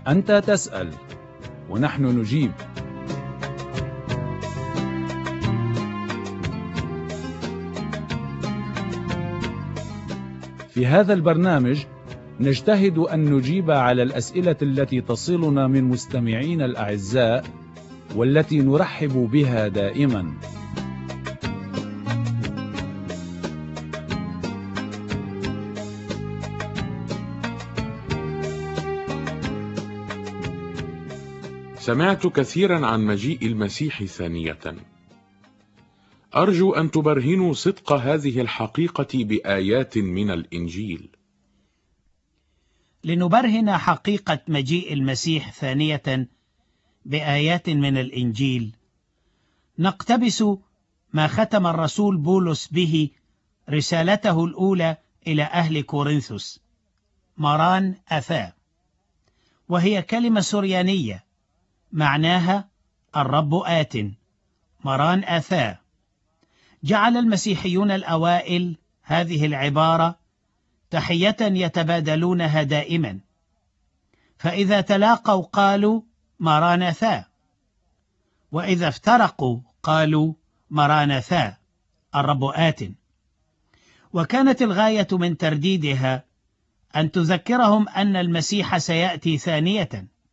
أنت تسأل ونحن نجيب. في هذا البرنامج نجتهد أن نجيب على الأسئلة التي تصلنا من مستمعين الأعزاء والتي نرحب بها دائما. سمعت كثيرا عن مجيء المسيح ثانية. أرجو أن تبرهنوا صدق هذه الحقيقة بآيات من الإنجيل. لنبرهن حقيقة مجيء المسيح ثانية بآيات من الإنجيل، نقتبس ما ختم الرسول بولس به رسالته الأولى إلى أهل كورنثوس، مران أثا، وهي كلمة سريانية معناها الرب آت، مران أثا. جعل المسيحيون الأوائل هذه العبارة تحية يتبادلونها دائما، فإذا تلاقوا قالوا مرانثا، وإذا افترقوا قالوا مرانثا، الرب آت. وكانت الغاية من ترديدها أن تذكرهم أن المسيح سيأتي ثانية،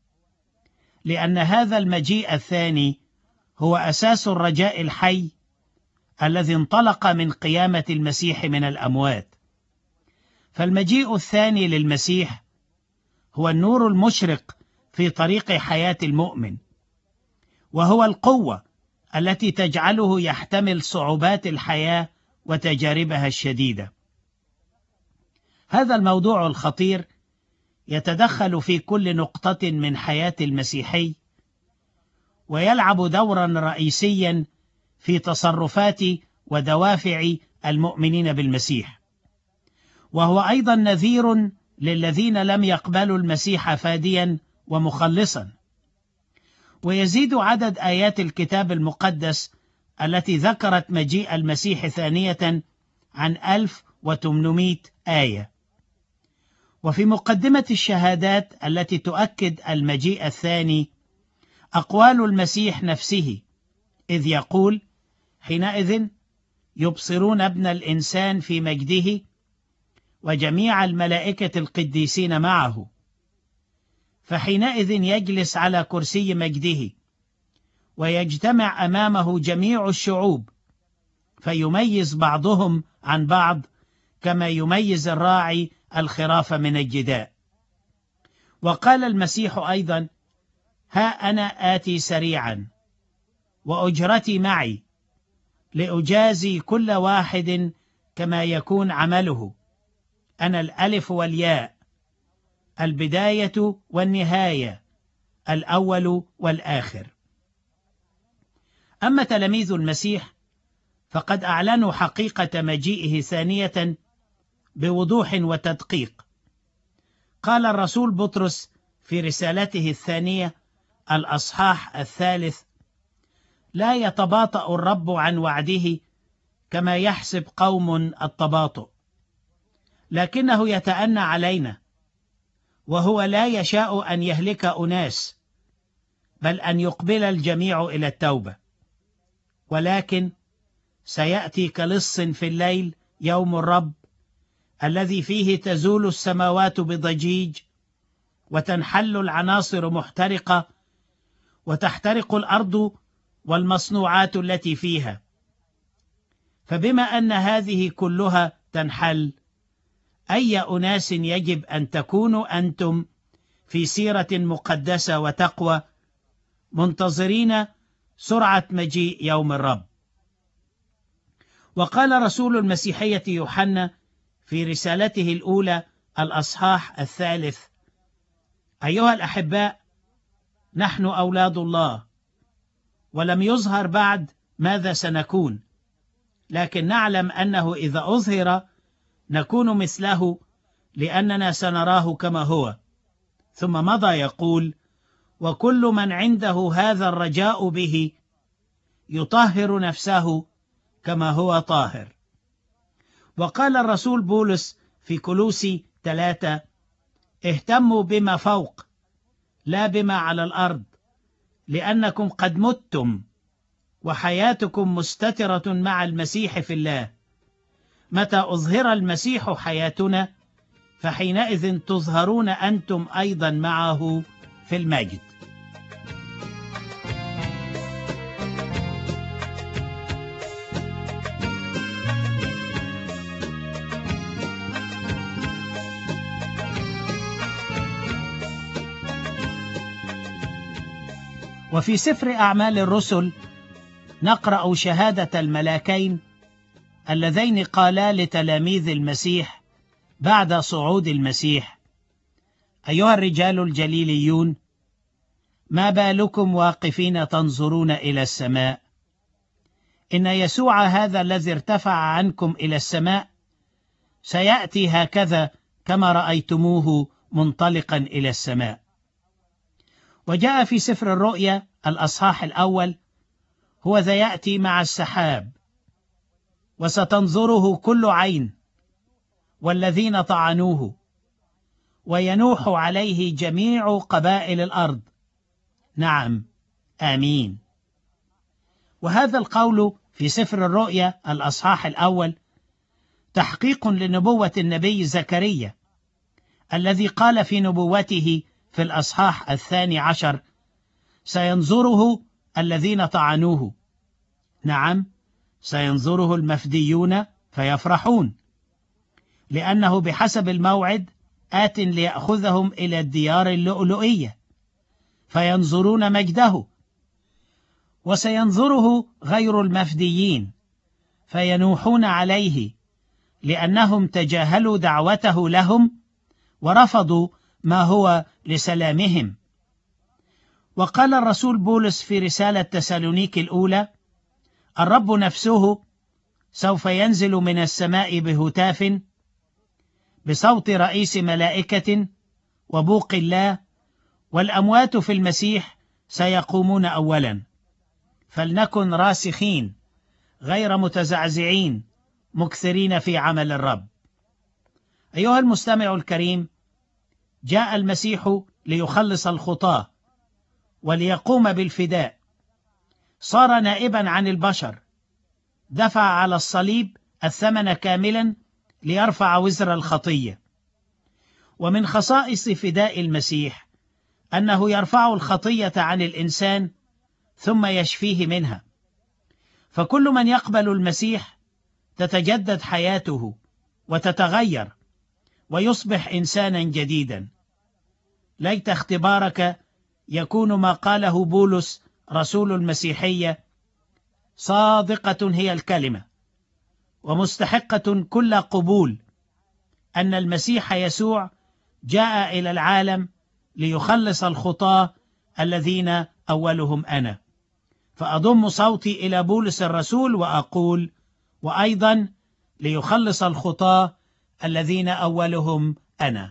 لأن هذا المجيء الثاني هو أساس الرجاء الحي الذي انطلق من قيامة المسيح من الأموات. فالمجيء الثاني للمسيح هو النور المشرق في طريق حياة المؤمن، وهو القوة التي تجعله يحتمل صعوبات الحياة وتجاربها الشديدة. هذا الموضوع الخطير يتدخل في كل نقطة من حياة المسيحي، ويلعب دورا رئيسيا في تصرفات ودوافع المؤمنين بالمسيح، وهو أيضا نذير للذين لم يقبلوا المسيح فاديا ومخلصا. ويزيد عدد آيات الكتاب المقدس التي ذكرت مجيء المسيح ثانية عن 1800 آية. وفي مقدمة الشهادات التي تؤكد المجيء الثاني أقوال المسيح نفسه، إذ يقول: حينئذ يبصرون ابن الإنسان في مجده وجميع الملائكة القديسين معه، فحينئذ يجلس على كرسي مجده ويجتمع أمامه جميع الشعوب، فيميز بعضهم عن بعض كما يميز الراعي الخراف من الجداء. وقال المسيح أيضا: ها أنا آتي سريعا وأجرتي معي لأجازي كل واحد كما يكون عمله، أنا الألف والياء، البداية والنهاية، الأول والآخر. أما تلاميذ المسيح فقد أعلنوا حقيقة مجيئه ثانية بوضوح وتدقيق. قال الرسول بطرس في رسالته الثانية الأصحاح 3: لا يتباطأ الرب عن وعده كما يحسب قوم التباطؤ، لكنه يتأنى علينا، وهو لا يشاء أن يهلك أناس، بل أن يقبل الجميع إلى التوبة. ولكن سيأتي كلص في الليل يوم الرب، الذي فيه تزول السماوات بضجيج، وتنحل العناصر محترقة، وتحترق الأرض والمصنوعات التي فيها. فبما أن هذه كلها تنحل، أي أناس يجب أن تكونوا أنتم في سيرة مقدسة وتقوى، منتظرين سرعة مجيء يوم الرب. وقال رسول المسيحية يوحنا في رسالته الأولى الأصحاح 3: أيها الأحباء، نحن أولاد الله، ولم يظهر بعد ماذا سنكون، لكن نعلم أنه إذا أظهر نكون مثله، لأننا سنراه كما هو. ثم مضى يقول: وكل من عنده هذا الرجاء به يطهر نفسه كما هو طاهر. وقال الرسول بولس في كولوسي 3: اهتموا بما فوق، لا بما على الأرض، لأنكم قد متم وحياتكم مستترة مع المسيح في الله. متى أظهر المسيح حياتنا فحينئذ تظهرون أنتم أيضا معه في المجد. وفي سفر أعمال الرسل نقرأ شهادة الملاكين اللذين قالا لتلاميذ المسيح بعد صعود المسيح: أيها الرجال الجليليون، ما بالكم واقفين تنظرون إلى السماء؟ إن يسوع هذا الذي ارتفع عنكم إلى السماء سيأتي هكذا كما رأيتموه منطلقا إلى السماء. وجاء في سفر الرؤيا الأصحاح الأول: هو ذا يأتي مع السحاب، وستنظره كل عين، والذين طعنوه، وينوح عليه جميع قبائل الأرض. نعم، آمين. وهذا القول في سفر الرؤيا الأصحاح الأول تحقيق لنبوة النبي زكريا الذي قال في نبوته في الأصحاح 12: سينظره الذين طعنوه. نعم، سينظره المفديون فيفرحون، لأنه بحسب الموعد آت ليأخذهم إلى الديار اللؤلؤية، فينظرون مجده. وسينظره غير المفديين فينوحون عليه، لأنهم تجاهلوا دعوته لهم ورفضوا ما هو لسلامهم. وقال الرسول بولس في رسالة تسالونيك الأولى: الرب نفسه سوف ينزل من السماء بهتاف، بصوت رئيس ملائكة، وبوق الله، والأموات في المسيح سيقومون أولا. فلنكن راسخين غير متزعزعين مكثرين في عمل الرب. أيها المستمع الكريم، جاء المسيح ليخلص الخطاة وليقوم بالفداء. صار نائبا عن البشر، دفع على الصليب الثمن كاملا ليرفع وزر الخطية. ومن خصائص فداء المسيح أنه يرفع الخطية عن الإنسان ثم يشفيه منها. فكل من يقبل المسيح تتجدد حياته وتتغير ويصبح إنسانا جديدا. ليت اختبارك يكون ما قاله بولس رسول المسيحية: صادقة هي الكلمة ومستحقة كل قبول أن المسيح يسوع جاء إلى العالم ليخلص الخطاة الذين أولهم أنا. فأضم صوتي إلى بولس الرسول وأقول: وأيضا ليخلص الخطاة الذين أولهم أنا.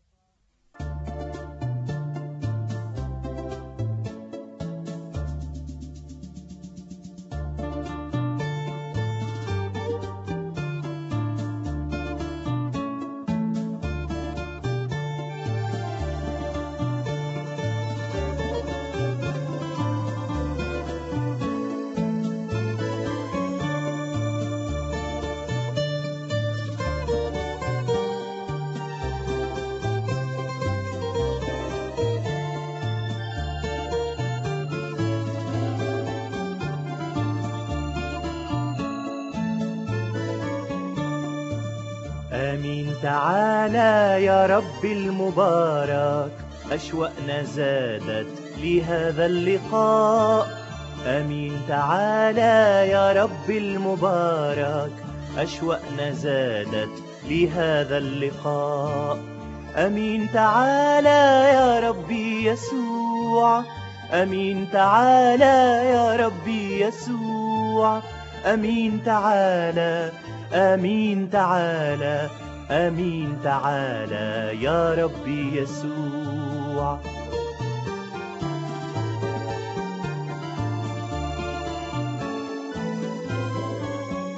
آمين. تعالى يا رب المبارك، أشواقنا زادت لهذا اللقاء. آمين. تعالى يا رب المبارك، أشواقنا زادت لهذا اللقاء. آمين. تعالى يا ربي يسوع، آمين. تعالى يا ربي يسوع، آمين. تعالى، آمين. تعالى، آمين. تعالى يا ربي يسوع.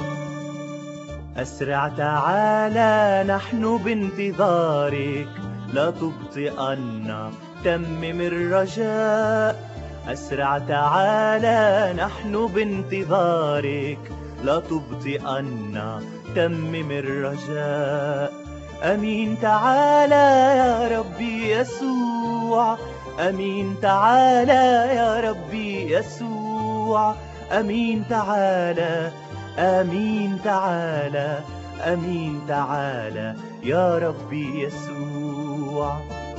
أسرع تعالى نحن بانتظارك، لا تبطئن، تمم الرجاء. أسرع تعالى نحن بانتظارك، لا تبطئن، تمم الرجاء. أمين تعالى يا ربي يسوع، أمين تعالى يا ربي يسوع. أمين تعالى، أمين تعالى، أمين تعالى يا ربي يسوع.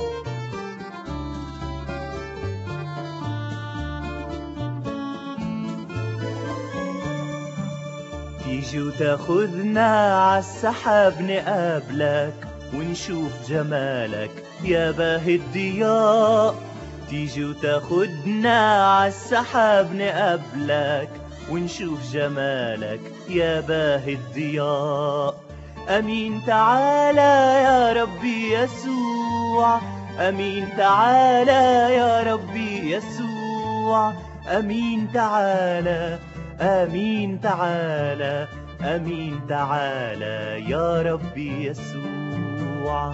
تيجي وتاخذنا عالسحاب نقابلك، ونشوف جمالك يا باهي الضياء. تيجي وتاخذنا عالسحاب نقابلك، ونشوف جمالك يا باهي الضياء. أمين تعالى يا ربي يسوع، أمين تعالى يا ربي يسوع. أمين تعالى، أمين تعالى، أمين تعالى يا ربي يسوع.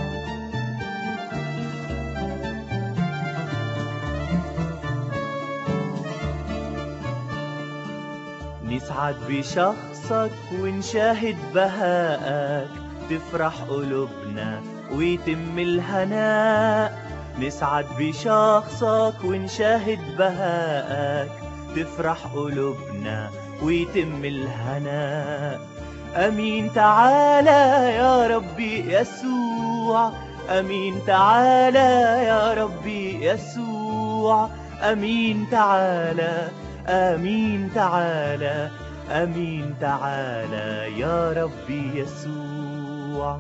نسعد بشخصك ونشاهد بهائك، تفرح قلوبنا ويتم الهناء. نسعد بشخصك ونشاهد بهائك، تفرح قلوبنا ويتم الهناء. أمين تعالى يا ربي يسوع، أمين تعالى يا ربي يسوع. أمين تعالى، أمين تعالى، أمين تعالى يا ربي يسوع.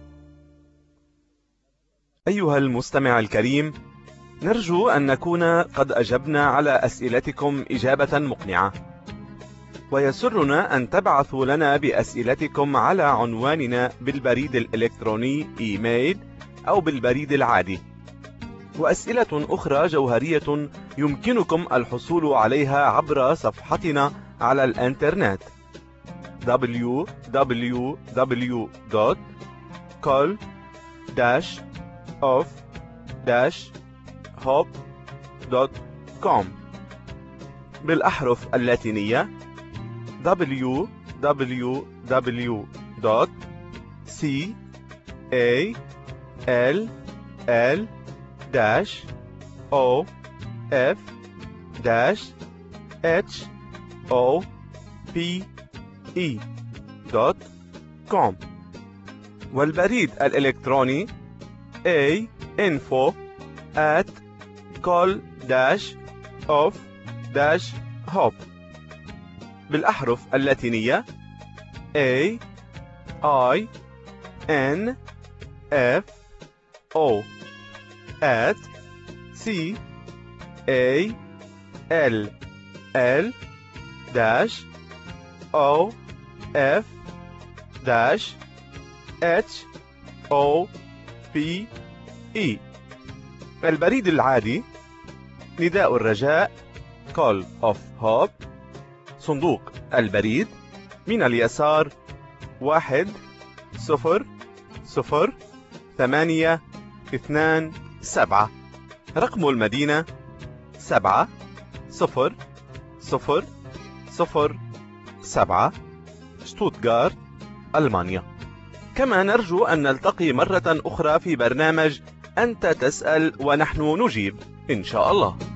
أيها المستمع الكريم، نرجو أن نكون قد أجبنا على أسئلتكم إجابة مقنعة، ويسرنا أن تبعثوا لنا بأسئلتكم على عنواننا بالبريد الإلكتروني إيميل أو بالبريد العادي. وأسئلة أخرى جوهرية يمكنكم الحصول عليها عبر صفحتنا على الإنترنت www.call-of-hope.com بالأحرف اللاتينية www.call-of-hope.com والبريد الإلكتروني info@call-of-hope بالأحرف اللاتينية AINF@call-of-hope. البريد العادي نداء الرجاء Call of Hope، صندوق البريد من اليسار 1002827، رقم المدينة 70007، شتوتغارت، ألمانيا. كما نرجو أن نلتقي مرة أخرى في برنامج أنت تسأل ونحن نجيب إن شاء الله.